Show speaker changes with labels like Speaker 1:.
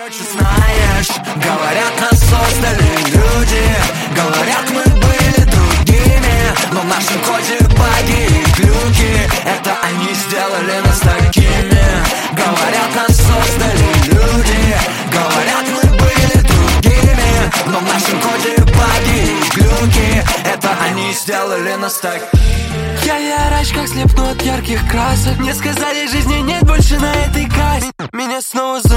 Speaker 1: ночью, знаешь, говорят, нас создали люди. Говорят, мы были другими, но в нашем коде баги и глюки. Это они сделали нас такими. Говорят, нас создали люди. Говорят, мы были другими, но в нашем коде баги и глюки. Это они сделали нас так.
Speaker 2: Я ярочь, как слепну от ярких красок. Мне сказали, жизни нет больше на этой кассе. Меня снова